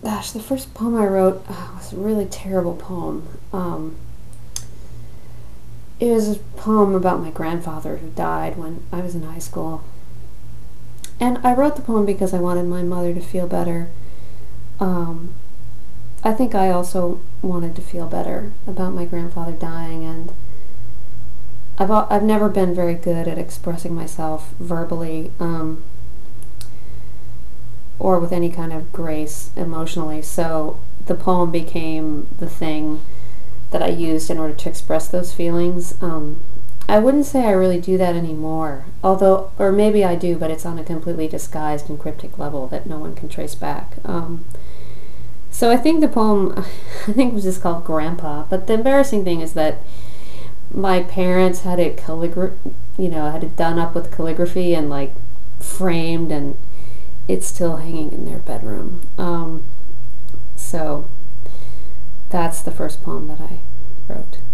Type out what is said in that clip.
Gosh, the first poem I wrote was a really terrible poem. It was a poem about my grandfather who died when I was in high school. And I wrote the poem because I wanted my mother to feel better. Um, I think I also wanted to feel better about my grandfather dying, and I've never been very good at expressing myself verbally, or with any kind of grace emotionally. So the poem became the thing that I used in order to express those feelings. I wouldn't say I really do that anymore, although, or maybe I do, but it's on a completely disguised and cryptic level that no one can trace back. So I think the poem, I think it was just called Grandpa. But the embarrassing thing is that my parents had it had it done up with calligraphy and like framed, and it's still hanging in their bedroom. So that's the first poem that I wrote.